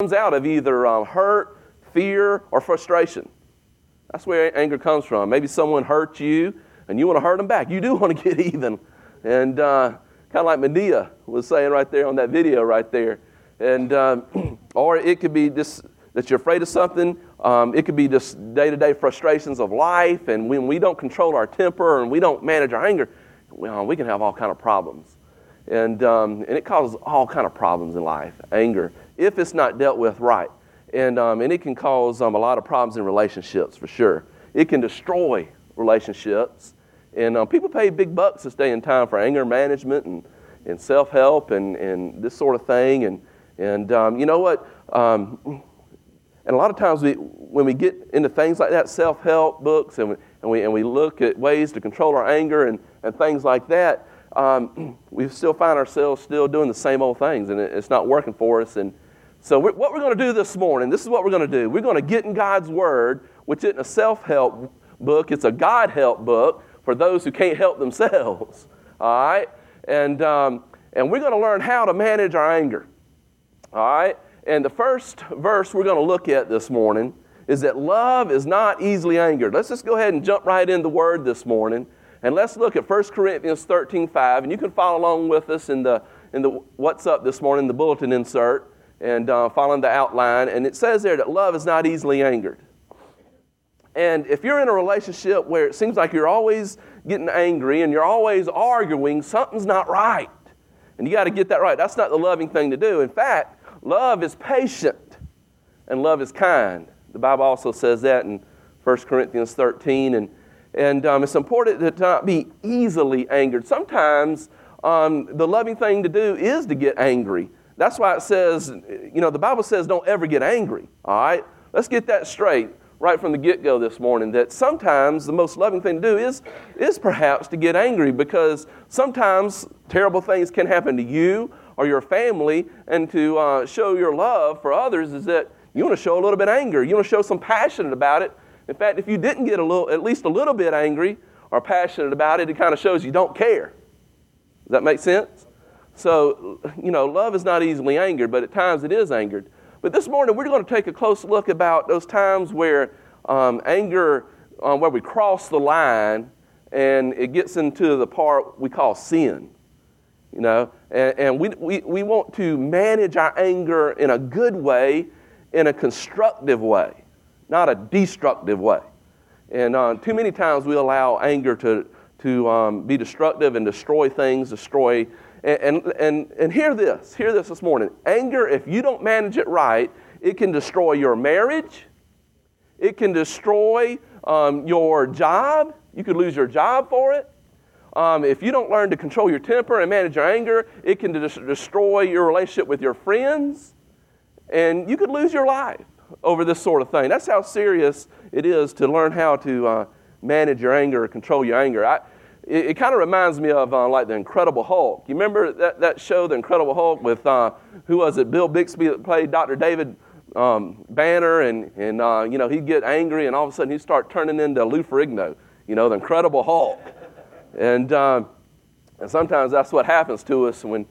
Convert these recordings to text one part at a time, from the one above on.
comes out of either hurt, fear, or frustration. That's where anger comes from. Maybe someone hurt you, and you want to hurt them back. You do want to get even. And kind of like Medea was saying right there on that video right there. And or it could be just that you're afraid of something. It could be just day-to-day frustrations of life. And when we don't control our temper and we don't manage our anger, we can have all kind of problems. And it causes all kind of problems in life, anger, if it's not dealt with right. And it can cause a lot of problems in relationships, for sure. It can destroy relationships. And people pay big bucks to stay in time for anger management and self-help and this sort of thing. And you know what? And a lot of times when we get into things like that, self-help books, and we look at ways to control our anger and things like that, we still find ourselves still doing the same old things, and it's not working for us. And so what we're going to do this morning, this is what we're going to do. We're going to get in God's Word, which isn't a self-help book. It's a God-help book for those who can't help themselves. All right? And we're going to learn how to manage our anger. All right? And the first verse we're going to look at this morning is that love is not easily angered. Let's just go ahead and jump right in the Word this morning. And let's look at 1 Corinthians 13:5. And you can follow along with us in the What's Up this morning, the bulletin insert, and following the outline. And it says there that love is not easily angered. And if you're in a relationship where it seems like you're always getting angry and you're always arguing, something's not right. And you got to get that right. That's not the loving thing to do. In fact, love is patient and love is kind. The Bible also says that in 1 Corinthians 13. And it's important to not be easily angered. Sometimes the loving thing to do is to get angry. That's why it says, the Bible says don't ever get angry. All right? Let's get that straight right from the get-go this morning, that sometimes the most loving thing to do is perhaps to get angry, because sometimes terrible things can happen to you or your family, and to show your love for others is that you want to show a little bit of anger. You want to show some passion about it. In fact, if you didn't get at least a little bit angry or passionate about it, it kind of shows you don't care. Does that make sense? So, love is not easily angered, but at times it is angered. But this morning, we're going to take a close look about those times where anger, where we cross the line and it gets into the part we call sin. And we want to manage our anger in a good way, in a constructive way, not a destructive way. And too many times we allow anger to be destructive and destroy things, and hear this morning. Anger, if you don't manage it right, it can destroy your marriage. It can destroy your job. You could lose your job for it. If you don't learn to control your temper and manage your anger, it can destroy your relationship with your friends. And you could lose your life over this sort of thing. That's how serious it is to learn how to manage your anger or control your anger. It kind of reminds me of like the Incredible Hulk. You remember that show, The Incredible Hulk, with, who was it, Bill Bixby, that played Dr. David Banner, and he'd get angry, and all of a sudden he'd start turning into Lou Ferrigno, the Incredible Hulk. And sometimes that's what happens to us when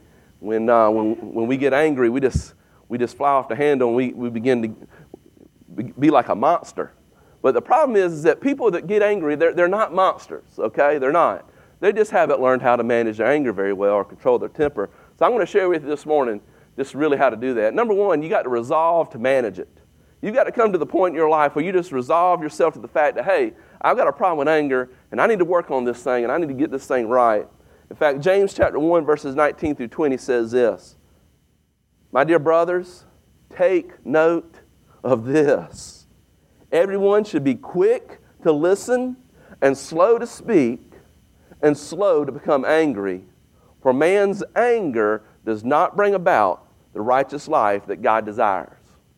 we get angry. We just fly off the handle, and we begin to be like a monster. But the problem is that people that get angry, they're not monsters, okay? They're not. They just haven't learned how to manage their anger very well or control their temper. So I'm going to share with you this morning just really how to do that. Number one, you got to resolve to manage it. You've got to come to the point in your life where you just resolve yourself to the fact that, hey, I've got a problem with anger, and I need to work on this thing, and I need to get this thing right. In fact, James chapter 1, verses 19 through 20 says this: "My dear brothers, take note of this. Everyone should be quick to listen and slow to speak and slow to become angry, for man's anger does not bring about the righteous life that God desires."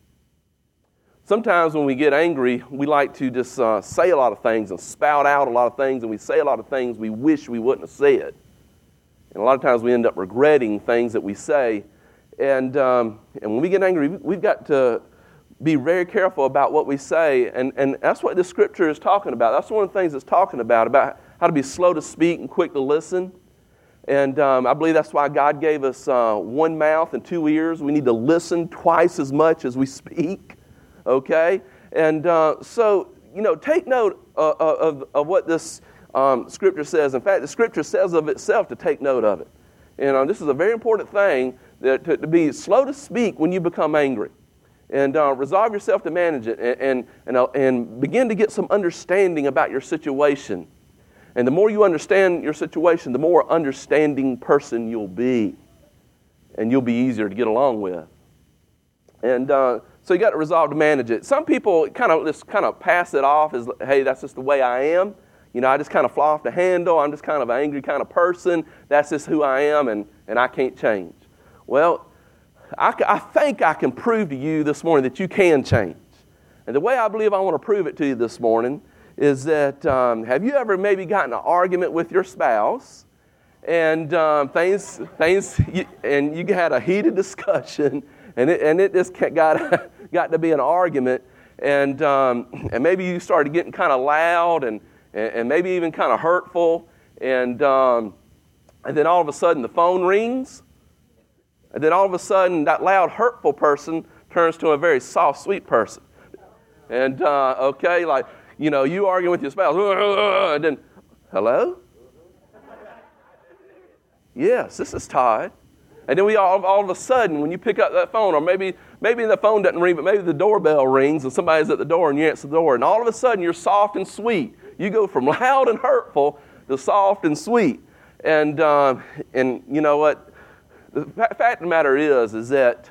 Sometimes when we get angry, we like to just say a lot of things and spout out a lot of things, and we say a lot of things we wish we wouldn't have said. And a lot of times we end up regretting things that we say. And when we get angry, we've got to be very careful about what we say. And that's what the Scripture is talking about. That's one of the things it's talking about how to be slow to speak and quick to listen. And I believe that's why God gave us one mouth and two ears. We need to listen twice as much as we speak, okay? And so, take note of what this Scripture says. In fact, the Scripture says of itself to take note of it. And this is a very important thing, to be slow to speak when you become angry. And resolve yourself to manage it and begin to get some understanding about your situation. And the more you understand your situation, the more understanding person you'll be. And you'll be easier to get along with. And so you got to resolve to manage it. Some people kind of pass it off as, hey, that's just the way I am. I just kind of fly off the handle. I'm just kind of an angry kind of person. That's just who I am, and I can't change. Well, I think I can prove to you this morning that you can change. And the way I believe I want to prove it to you this morning is that have you ever maybe gotten an argument with your spouse and you had a heated discussion and it just got to be an argument and maybe you started getting kind of loud and maybe even kind of hurtful and then all of a sudden the phone rings. And then all of a sudden, that loud, hurtful person turns to a very soft, sweet person. And, you arguing with your spouse, and then, hello? Yes, this is Todd. And then we all of a sudden, when you pick up that phone, or maybe the phone doesn't ring, but maybe the doorbell rings and somebody's at the door and you answer the door, and all of a sudden you're soft and sweet. You go from loud and hurtful to soft and sweet. And you know what? The fact of the matter is that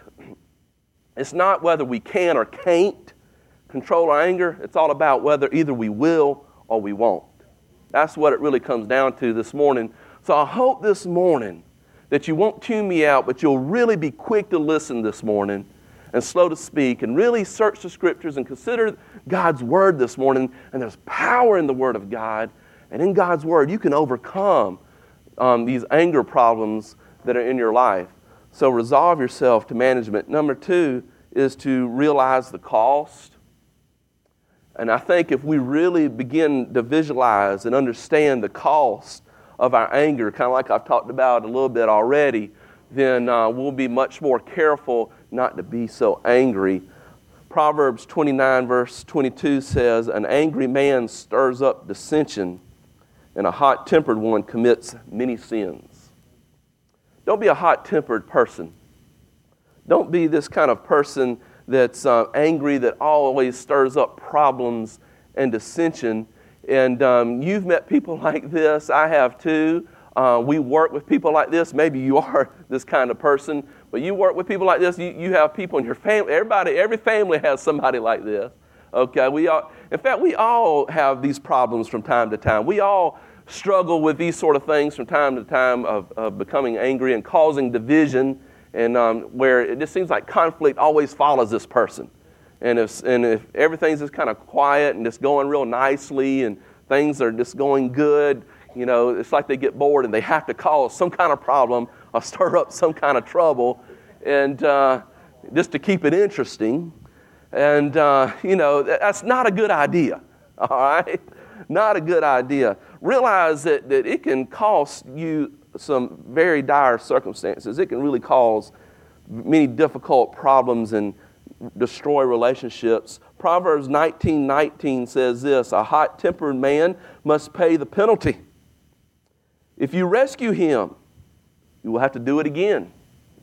it's not whether we can or can't control our anger. It's all about whether either we will or we won't. That's what it really comes down to this morning. So I hope this morning that you won't tune me out, but you'll really be quick to listen this morning and slow to speak and really search the Scriptures and consider God's Word this morning. And there's power in the Word of God. And in God's Word, you can overcome these anger problems that are in your life. So resolve yourself to management. Number 2 is to realize the cost. And I think if we really begin to visualize and understand the cost of our anger, kind of like I've talked about a little bit already, then we'll be much more careful not to be so angry. Proverbs 29 verse 22 says, an angry man stirs up dissension, and a hot-tempered one commits many sins. Don't be a hot-tempered person. Don't be this kind of person that's angry, that always stirs up problems and dissension. And you've met people like this. I have too. We work with people like this. Maybe you are this kind of person, but you work with people like this. You have people in your family. Every family has somebody like this. Okay, in fact, we all have these problems from time to time. We all struggle with these sort of things from time to time of becoming angry and causing division, and where it just seems like conflict always follows this person. And if everything's just kind of quiet and just going real nicely and things are just going good, it's like they get bored and they have to cause some kind of problem or stir up some kind of trouble, and just to keep it interesting. And that's not a good idea. All right. Not a good idea. Realize that it can cost you some very dire circumstances. It can really cause many difficult problems and destroy relationships. Proverbs 19:19 says this, a hot-tempered man must pay the penalty. If you rescue him, you will have to do it again.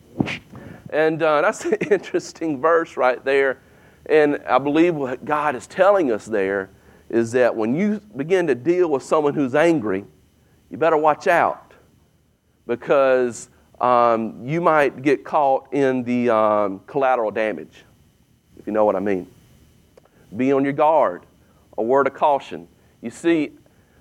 And that's an interesting verse right there. And I believe what God is telling us there is that when you begin to deal with someone who's angry, you better watch out, because you might get caught in the collateral damage, if you know what I mean. Be on your guard. A word of caution. You see,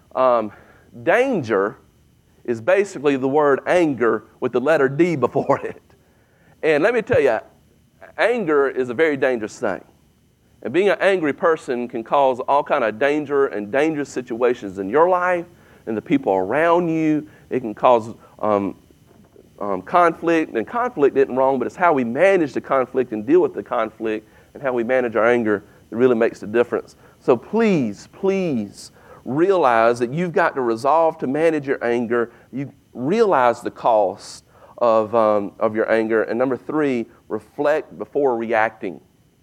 danger is basically the word anger with the letter D before it. And let me tell you, anger is a very dangerous thing. And being an angry person can cause all kind of danger and dangerous situations in your life and the people around you. It can cause conflict. And conflict isn't wrong, but it's how we manage the conflict and deal with the conflict and how we manage our anger that really makes the difference. So please realize that you've got to resolve to manage your anger. realize the cost of your anger. And number 3, reflect before reacting.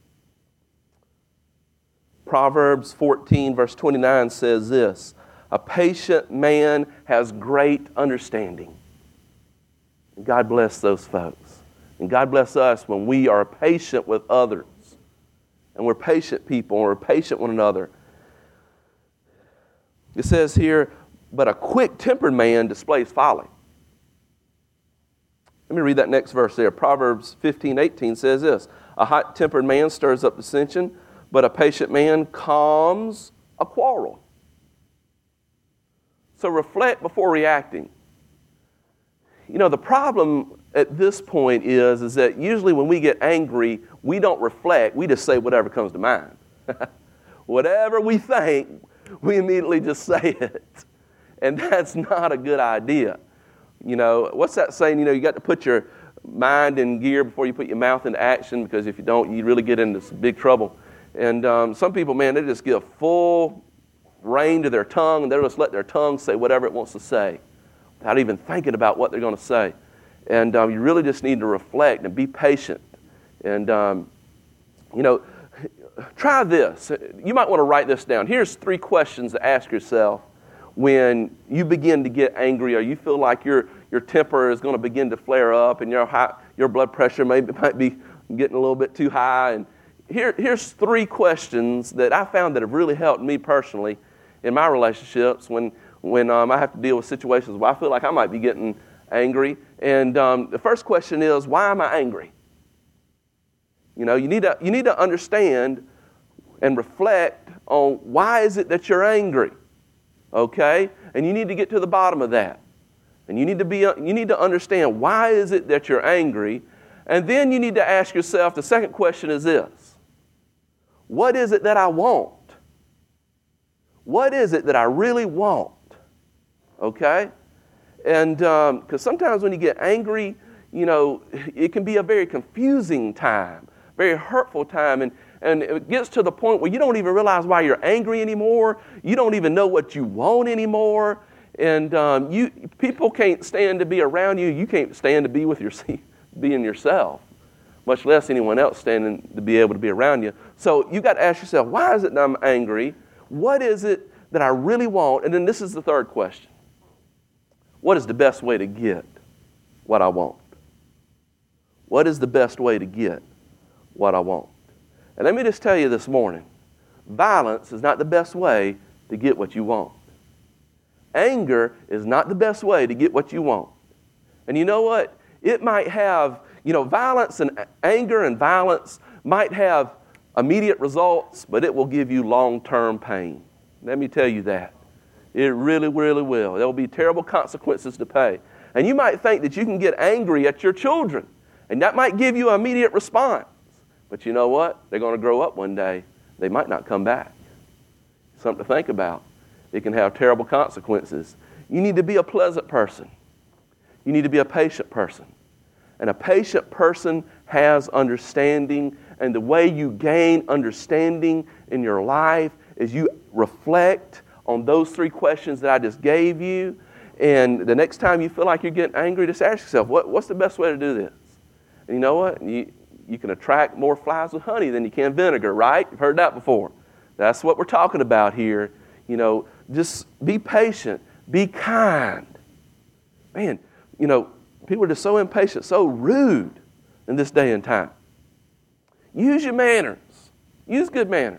Proverbs 14, verse 29 says this, "A patient man has great understanding." And God bless those folks. And God bless us when we are patient with others. And we're patient people, and we're patient with one another. It says here, "But a quick-tempered man displays folly." Let me read that next verse there. Proverbs 15:18 says this, "A hot-tempered man stirs up dissension, but a patient man calms a quarrel." So reflect before reacting. You know, the problem at this point is that usually when we get angry, we don't reflect. We just say whatever comes to mind. Whatever we think, we immediately just say it. And that's not a good idea. You know, what's that saying? You know, you got to put your mind in gear before you put your mouth into action, because if you don't, you really get into some big trouble. And some people, man, they just give full rein to their tongue, and they'll just let their tongue say whatever it wants to say without even thinking about what they're going to say. And you really just need to reflect and be patient. And, you know, try this. You might want to write this down. Here's 3 questions to ask yourself when you begin to get angry, or you feel like your temper is going to begin to flare up, and your blood pressure might be getting a little bit too high. And here's 3 questions that I found that have really helped me personally in my relationships when I have to deal with situations where I feel like I might be getting angry. And the first question is, why am I angry? You know, you need to understand and reflect on why is it that you're angry. Okay? And you need to get to the bottom of that. And you need to understand why is it that you're angry. And then you need to ask yourself, the second question is this: what is it that I want? What is it that I really want? Okay? And because sometimes when you get angry, you know, it can be a very confusing time, very hurtful time, and it gets to the point where you don't even realize why you're angry anymore. You don't even know what you want anymore. And people can't stand to be around you. You can't stand to be with being yourself, much less anyone else standing to be able to be around you. So you got to ask yourself, why is it that I'm angry? What is it that I really want? And then this is the third question: what is the best way to get what I want? What is the best way to get what I want? And let me just tell you this morning, violence is not the best way to get what you want. Anger is not the best way to get what you want. And you know what? It might have, you know, violence and anger and violence might have immediate results, but it will give you long-term pain. Let me tell you that. It really, really will. There will be terrible consequences to pay. And you might think that you can get angry at your children, and that might give you an immediate response. But you know what? They're going to grow up one day. They might not come back. Something to think about. It can have terrible consequences. You need to be a pleasant person. You need to be a patient person. And a patient person has understanding, and the way you gain understanding in your life is you reflect on those 3 questions that I just gave you. And the next time you feel like you're getting angry, just ask yourself, what's the best way to do this? And you know what? You can attract more flies with honey than you can vinegar, right? You've heard that before. That's what we're talking about here. You know, just be patient. Be kind. Man, you know, people are just so impatient, so rude in this day and time. Use your manners. Use good manners.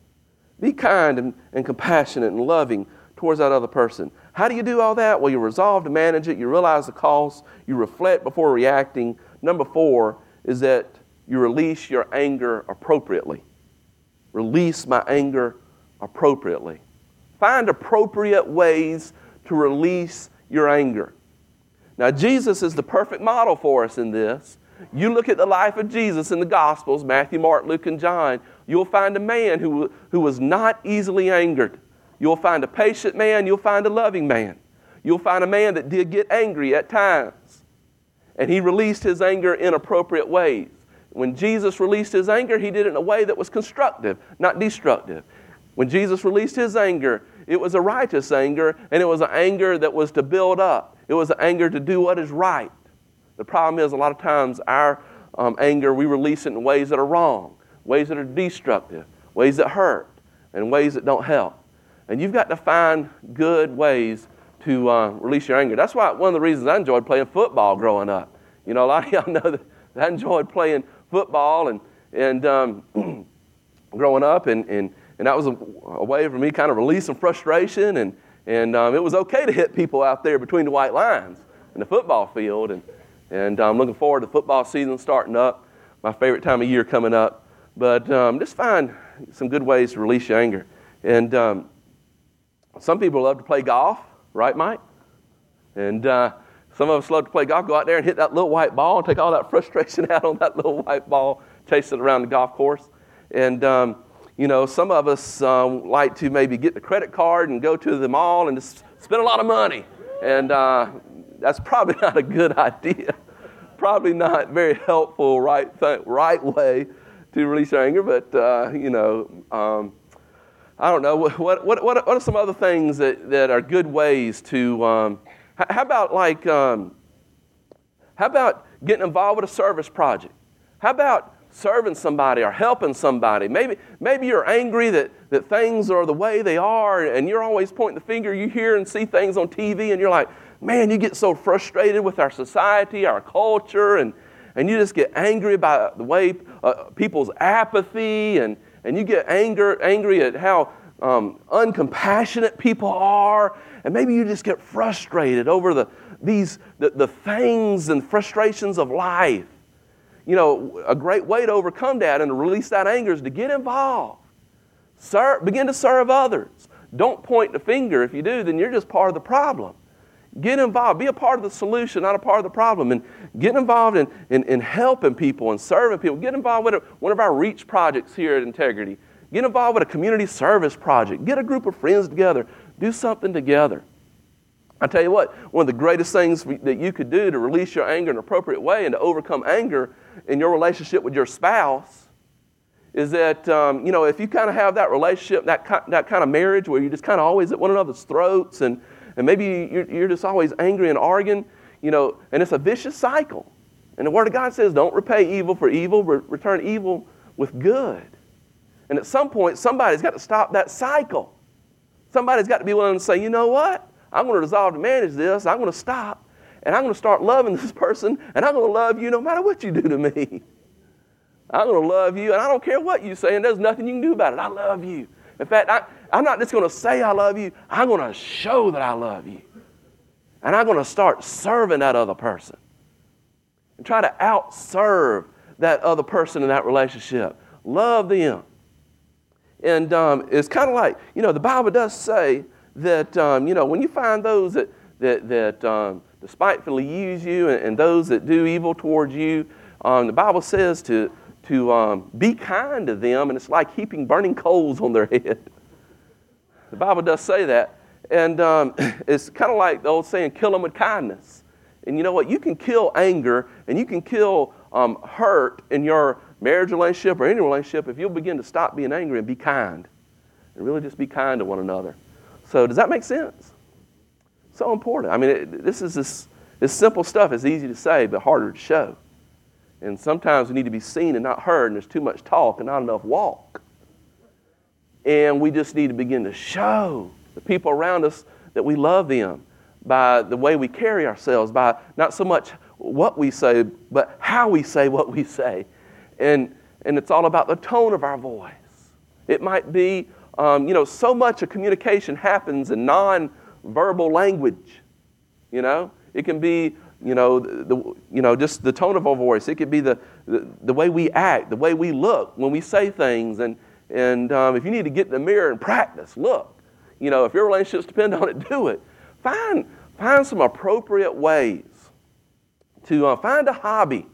Be kind and compassionate and loving towards that other person. How do you do all that? Well, you resolve to manage it. You realize the cost. You reflect before reacting. Number 4 is that you release your anger appropriately. Release my anger appropriately. Find appropriate ways to release your anger. Now, Jesus is the perfect model for us in this. You look at the life of Jesus in the Gospels, Matthew, Mark, Luke, and John, you'll find a man who was not easily angered. You'll find a patient man. You'll find a loving man. You'll find a man that did get angry at times. And he released his anger in appropriate ways. When Jesus released his anger, he did it in a way that was constructive, not destructive. When Jesus released his anger, it was a righteous anger, and it was an anger that was to build up. It was an anger to do what is right. The problem is a lot of times our anger, we release it in ways that are wrong, ways that are destructive, ways that hurt, and ways that don't help. And you've got to find good ways to release your anger. That's why one of the reasons I enjoyed playing football growing up. You know, a lot of y'all know that I enjoyed playing football and growing up, and that was a way for me kind of release some frustration, and it was okay to hit people out there between the white lines in the football field, and I'm looking forward to football season starting up, my favorite time of year coming up. But just find some good ways to release your anger. And some people love to play golf, right, Mike? And some of us love to play golf, go out there and hit that little white ball and take all that frustration out on that little white ball, chase it around the golf course. And, some of us like to maybe get the credit card and go to the mall and just spend a lot of money. And that's probably not a good idea. Probably not very helpful, right way to release your anger. But, I don't know. What are some other things that are good ways to... How about getting involved with a service project? How about serving somebody or helping somebody? Maybe you're angry that things are the way they are, and you're always pointing the finger. You hear and see things on TV, and you're like, man, you get so frustrated with our society, our culture, and you just get angry about the way people's apathy, and you get angry at how uncompassionate people are, and maybe you just get frustrated over the things and frustrations of life. You know, a great way to overcome that and to release that anger is to get involved. Begin to serve others. Don't point the finger. If you do, then you're just part of the problem. Get involved. Be a part of the solution, not a part of the problem. And get involved in helping people and serving people. Get involved with one of our REACH projects here at Integrity. Get involved with a community service project. Get a group of friends together. Do something together. I tell you what, one of the greatest things that you could do to release your anger in an appropriate way and to overcome anger in your relationship with your spouse is that, if you kind of have that relationship, that kind of marriage where you're just kind of always at one another's throats and maybe you're just always angry and arguing, and it's a vicious cycle. And the Word of God says, don't repay evil for evil, return evil with good. And at some point, somebody's got to stop that cycle. Somebody's got to be willing to say, you know what? I'm going to resolve to manage this. I'm going to stop, and I'm going to start loving this person, and I'm going to love you no matter what you do to me. I'm going to love you, and I don't care what you say, and there's nothing you can do about it. I love you. In fact, I'm not just going to say I love you. I'm going to show that I love you. And I'm going to start serving that other person and try to out-serve that other person in that relationship. Love them. And it's kind of like, the Bible does say that, when you find those that despitefully use you and those that do evil towards you, the Bible says to be kind to them, and it's like heaping burning coals on their head. The Bible does say that. And it's kind of like the old saying, kill them with kindness. And you know what? You can kill anger and you can kill hurt in your marriage relationship or any relationship if you'll begin to stop being angry and be kind. And really just be kind to one another. So does that make sense? So important. I mean, this simple stuff is easy to say but harder to show. And sometimes we need to be seen and not heard, and there's too much talk and not enough walk. And we just need to begin to show the people around us that we love them by the way we carry ourselves, by not so much what we say, but how we say what we say. And it's all about the tone of our voice. It might be, so much of communication happens in non-verbal language. It can be, just the tone of our voice. It could be the way we act, the way we look when we say things. And if you need to get in the mirror and practice, look. If your relationships depend on it, do it. Find some appropriate ways to find a hobby.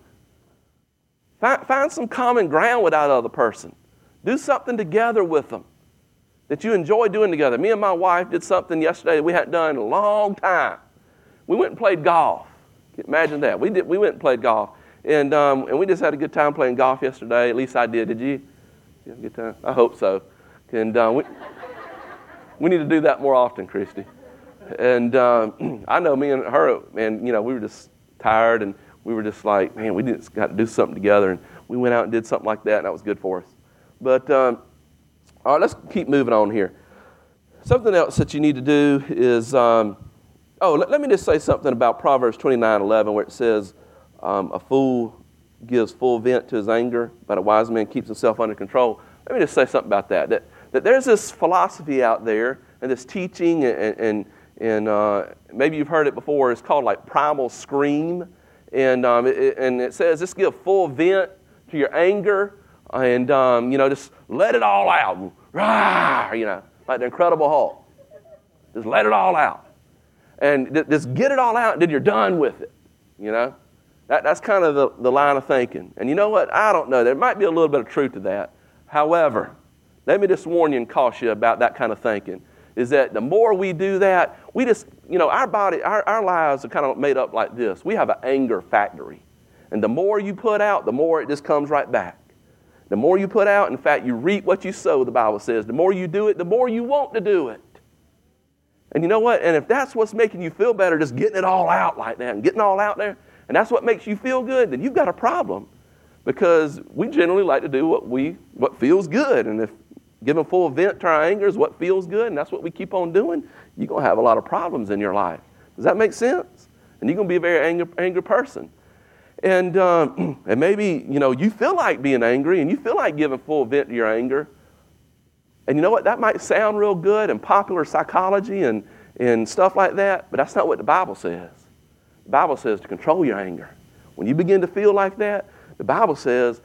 Find some common ground with that other person. Do something together with them that you enjoy doing together. Me and my wife did something yesterday that we hadn't done in a long time. We went and played golf. Imagine that. We went and played golf. And we just had a good time playing golf yesterday. At least I did. Did you? You have a good time? I hope so. And we need to do that more often, Christy. And I know me and her, man, you know, we were just tired, and we were just like, man, we just got to do something together. And we went out and did something like that, and that was good for us. But, all right, let's keep moving on here. Something else that you need to do is, let me just say something about Proverbs 29:11, where it says, a fool gives full vent to his anger, but a wise man keeps himself under control. Let me just say something about that. That there's this philosophy out there, and this teaching, and maybe you've heard it before. It's called like primal scream, and it says just give full vent to your anger, and just let it all out, rah, like the Incredible Hulk. Just let it all out, and just get it all out, and then you're done with it. That's kind of the line of thinking. And you know what? I don't know. There might be a little bit of truth to that. However, let me just warn you and caution you about that kind of thinking. Is that the more we do that, we just, our body, our lives are kind of made up like this. We have an anger factory. And the more you put out, the more it just comes right back. The more you put out, in fact, you reap what you sow, the Bible says. The more you do it, the more you want to do it. And you know what? And if that's what's making you feel better, just getting it all out like that and getting all out there, and that's what makes you feel good, then you've got a problem. Because we generally like to do what feels good. And if giving full vent to our anger is what feels good, and that's what we keep on doing, you're going to have a lot of problems in your life. Does that make sense? And you're going to be a very angry person. And maybe, you feel like being angry, and you feel like giving full vent to your anger. And you know what? That might sound real good in popular psychology and stuff like that, but that's not what the Bible says. The Bible says to control your anger. When you begin to feel like that, the Bible says,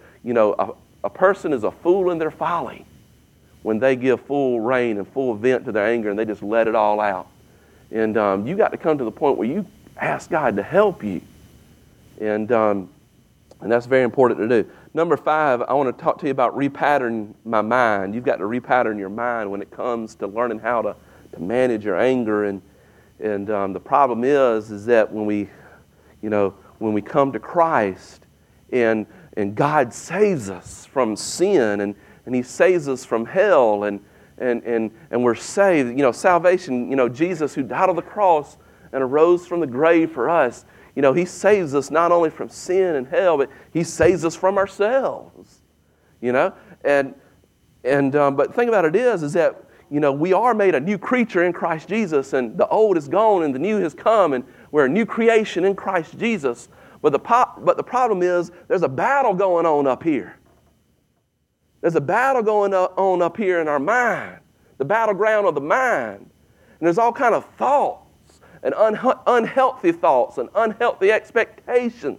a person is a fool in their folly when they give full rein and full vent to their anger and they just let it all out. And you got to come to the point where you ask God to help you. And that's very important to do. Number 5, I want to talk to you about repatterning my mind. You've got to repattern your mind when it comes to learning how to manage your anger. And the problem is that when we come to Christ and God saves us from sin and He saves us from hell and we're saved. Salvation, Jesus who died on the cross and arose from the grave for us, He saves us not only from sin and hell, but He saves us from ourselves. But the thing about it is that, we are made a new creature in Christ Jesus, and the old is gone and the new has come, and we're a new creation in Christ Jesus. But the problem is there's a battle going on up here. There's a battle going on up here in our mind, the battleground of the mind. And there's all kind of thoughts and unhealthy thoughts and unhealthy expectations.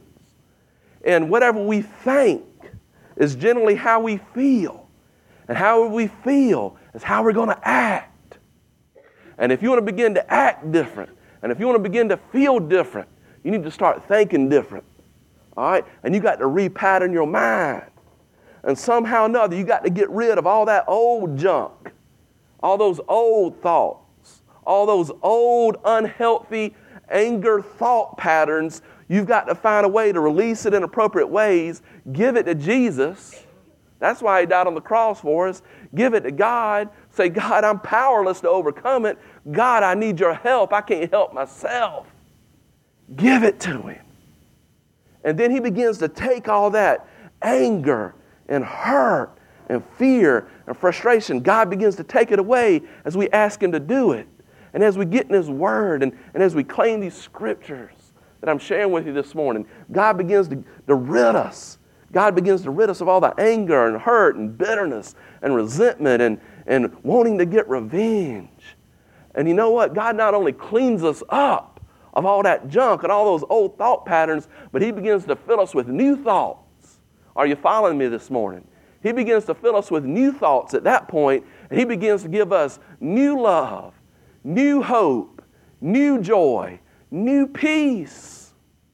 And whatever we think is generally how we feel. And how we feel is how we're going to act. And if you want to begin to act different, and if you want to begin to feel different, you need to start thinking different. All right? And you got to repattern your mind. And somehow or another, you got to get rid of all that old junk, all those old thoughts, all those old unhealthy anger thought patterns. You've got to find a way to release it in appropriate ways. Give it to Jesus. That's why He died on the cross for us. Give it to God. Say, God, I'm powerless to overcome it. God, I need your help. I can't help myself. Give it to Him. And then He begins to take all that anger and hurt and fear and frustration. God begins to take it away as we ask Him to do it. And as we get in His Word and as we claim these scriptures that I'm sharing with you this morning, God begins to rid us. God begins to rid us of all the anger and hurt and bitterness and resentment and wanting to get revenge. And you know what? God not only cleans us up of all that junk and all those old thought patterns, but He begins to fill us with new thoughts. Are you following me this morning? He begins to fill us with new thoughts at that point, and He begins to give us new love, new hope, new joy, new peace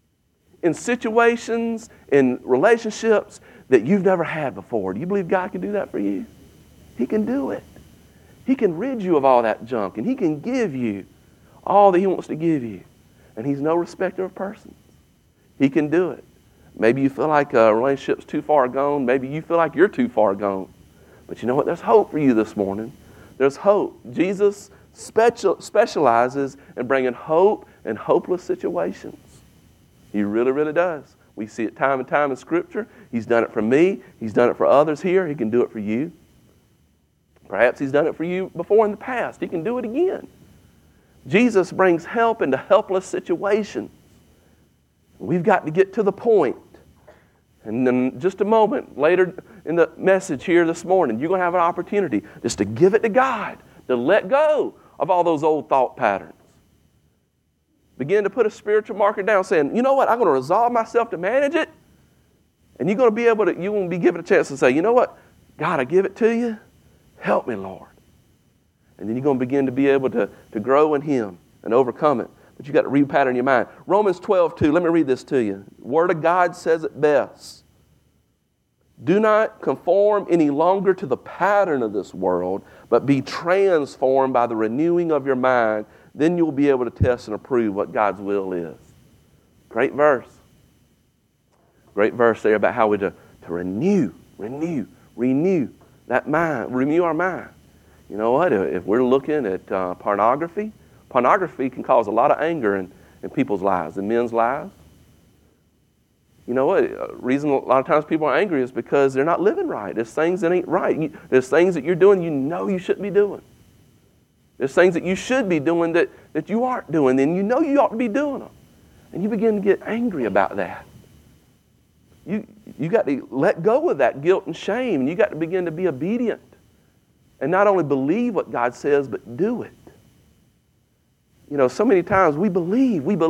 in situations, in relationships that you've never had before. Do you believe God can do that for you? He can do it. He can rid you of all that junk, and He can give you all that He wants to give you. And He's no respecter of persons. He can do it. Maybe you feel like a relationship's too far gone. Maybe you feel like you're too far gone. But you know what? There's hope for you this morning. There's hope. Jesus specializes in bringing hope in hopeless situations. He really, really does. We see it time and time in Scripture. He's done it for me. He's done it for others here. He can do it for you. Perhaps He's done it for you before in the past. He can do it again. Jesus brings help into helpless situations. We've got to get to the point. And in just a moment, later in the message here this morning, you're going to have an opportunity just to give it to God, to let go of all those old thought patterns. Begin to put a spiritual marker down saying, you know what, I'm going to resolve myself to manage it. And you're going to be given a chance to say, you know what, God, I give it to you. Help me, Lord. And then you're going to begin to be able to grow in Him and overcome it. But you've got to repattern your mind. Romans 12:2, let me read this to you. The Word of God says it best. Do not conform any longer to the pattern of this world, but be transformed by the renewing of your mind. Then you'll be able to test and approve what God's will is. Great verse. Great verse there about how we're to renew that mind, renew our mind. You know what? If we're looking at pornography can cause a lot of anger in people's lives, in men's lives. You know what? The reason a lot of times people are angry is because they're not living right. There's things that ain't right. There's things that you're doing you know you shouldn't be doing. There's things that you should be doing that you aren't doing, and you know you ought to be doing them. And you begin to get angry about that. You got to let go of that guilt and shame, and you got to begin to be obedient. And not only believe what God says, but do it. You know, so many times we believe. We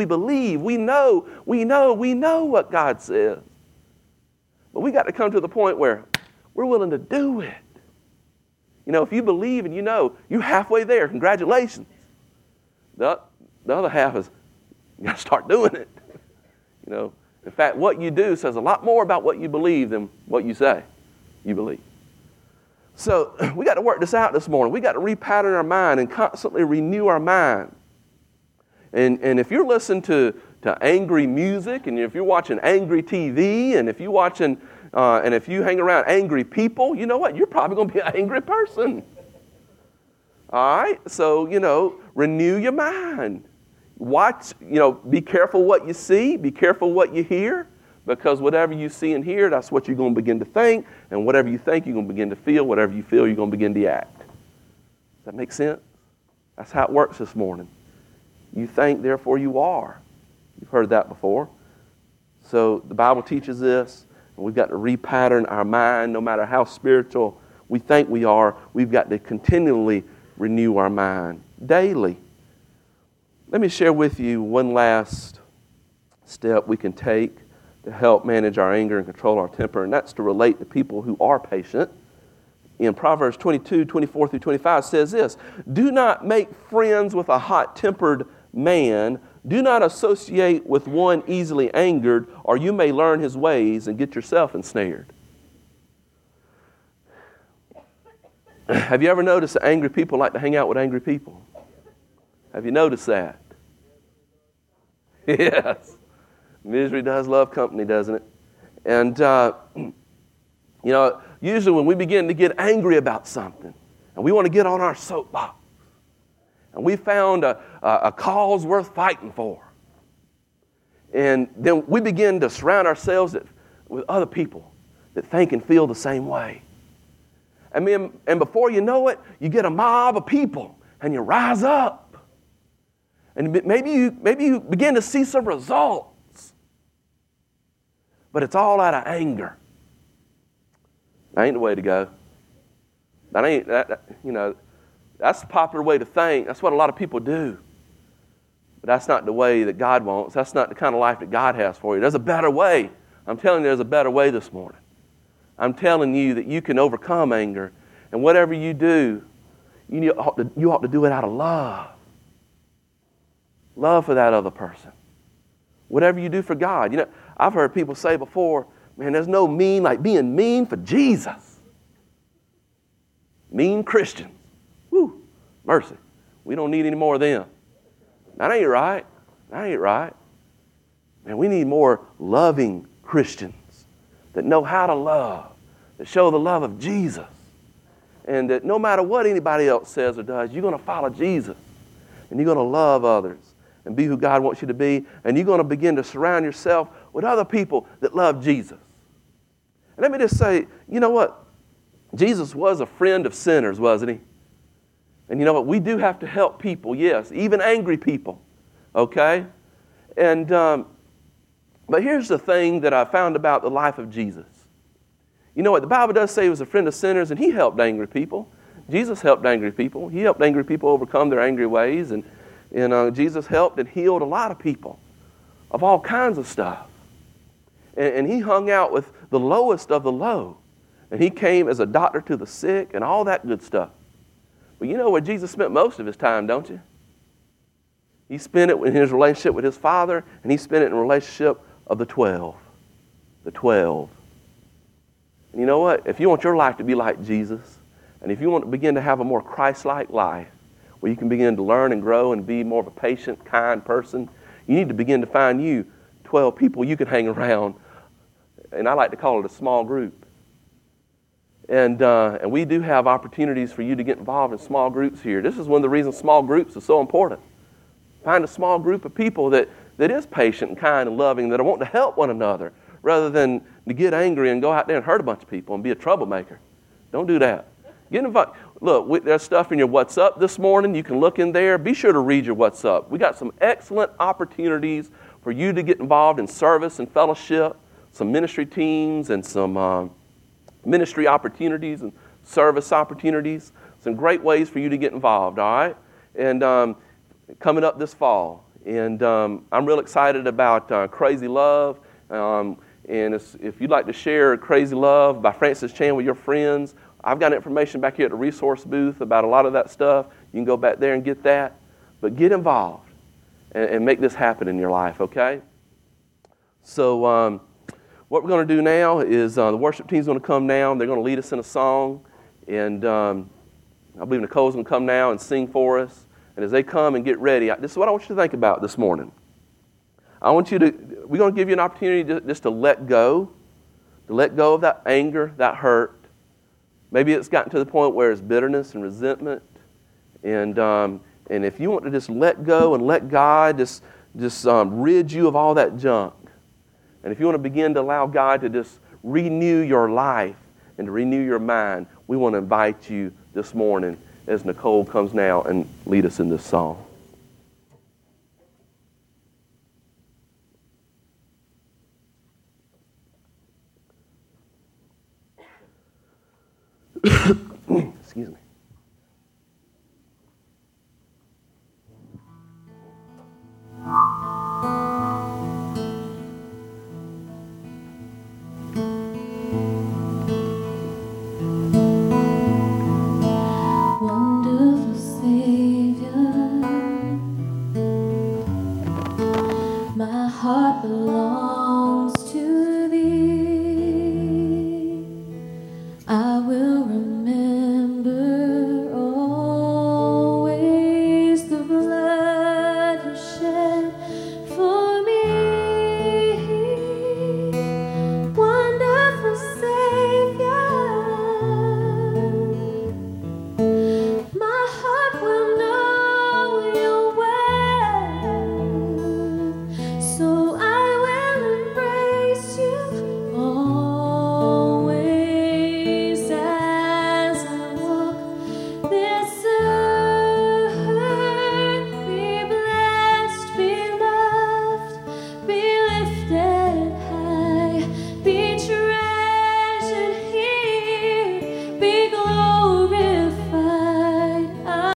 know what God says. But we got to come to the point where we're willing to do it. You know, if you believe and you know, you're halfway there. Congratulations. The other half is you got to start doing it. You know, in fact, what you do says a lot more about what you believe than what you say you believe. So we got to work this out this morning. We got to repattern our mind and constantly renew our mind. And if you're listening to angry music, and if you're watching angry TV, and if you're watching and if you hang around angry people, you know what? You're probably going to be an angry person. All right? So, you know, renew your mind. Watch, you know, be careful what you see. Be careful what you hear. Because whatever you see and hear, that's what you're going to begin to think. And whatever you think, you're going to begin to feel. Whatever you feel, you're going to begin to act. Does that make sense? That's how it works this morning. You think, therefore you are. You've heard that before. So the Bible teaches this. And we've got to repattern our mind. No matter how spiritual we think we are, we've got to continually renew our mind daily. Let me share with you one last step we can take to help manage our anger and control our temper, and that's to relate to people who are patient. In Proverbs 22:24-25 says this, do not make friends with a hot-tempered man. Do not associate with one easily angered, or you may learn his ways and get yourself ensnared. Have you ever noticed that angry people like to hang out with angry people? Have you noticed that? Yes. Misery does love company, doesn't it? And, you know, usually when we begin to get angry about something and we want to get on our soapbox and we found a cause worth fighting for, and then we begin to surround ourselves with other people that think and feel the same way. And before you know it, you get a mob of people and you rise up. And maybe you begin to see some results. But it's all out of anger. That ain't the way to go. You know, that's the popular way to think. That's what a lot of people do. But that's not the way that God wants. That's not the kind of life that God has for you. There's a better way. I'm telling you, there's a better way this morning. I'm telling you that you can overcome anger. And whatever you do, you ought to do it out of love. Love for that other person. Whatever you do for God. You know, I've heard people say before, man, there's no mean like being mean for Jesus. Mean Christians. Woo, mercy. We don't need any more of them. That ain't right. That ain't right. Man, we need more loving Christians that know how to love, that show the love of Jesus. and that no matter what anybody else says or does, you're going to follow Jesus, and you're going to love others and be who God wants you to be, and you're going to begin to surround yourself with other people that love Jesus. And let me just say, you know what? Jesus was a friend of sinners, wasn't he? And you know what? We do have to help people, yes, even angry people, okay? And but here's the thing that I found about the life of Jesus. You know what? The Bible does say he was a friend of sinners, and he helped angry people. Jesus helped angry people. He helped angry people overcome their angry ways, and Jesus helped and healed a lot of people of all kinds of stuff. And he hung out with the lowest of the low. And he came as a doctor to the sick and all that good stuff. But you know where Jesus spent most of his time, don't you? He spent it in his relationship with his Father, and he spent it in a relationship of the 12. The 12. And you know what? If you want your life to be like Jesus, and if you want to begin to have a more Christ-like life, where you can begin to learn and grow and be more of a patient, kind person, you need to begin to find you 12 people you can hang around. And I like to call it a small group. And we do have opportunities for you to get involved in small groups here. This is one of the reasons small groups are so important. Find a small group of people that is patient and kind and loving, that are wanting to help one another, rather than to get angry and go out there and hurt a bunch of people and be a troublemaker. Don't do that. Get involved. Look, there's stuff in your What's Up this morning. You can look in there. Be sure to read your What's Up. We got some excellent opportunities for you to get involved in service and fellowship, some ministry teams and some ministry opportunities and service opportunities. Some great ways for you to get involved, all right? And coming up this fall. And I'm real excited about Crazy Love. And if you'd like to share Crazy Love by Francis Chan with your friends, I've got information back here at the resource booth about a lot of that stuff. You can go back there and get that. But get involved and make this happen in your life, okay? So what we're going to do now is the worship team's going to come now. They're going to lead us in a song. And I believe Nicole's going to come now and sing for us. And as they come and get ready, this is what I want you to think about this morning. We're going to give you an opportunity just to let go of that anger, that hurt. Maybe it's gotten to the point where it's bitterness and resentment. And if you want to just let go and let God just rid you of all that junk. And if you want to begin to allow God to just renew your life and to renew your mind, we want to invite you this morning as Nicole comes now and lead us in this song. Excuse me. Wonderful Savior, my heart belongs to Thee. I will remember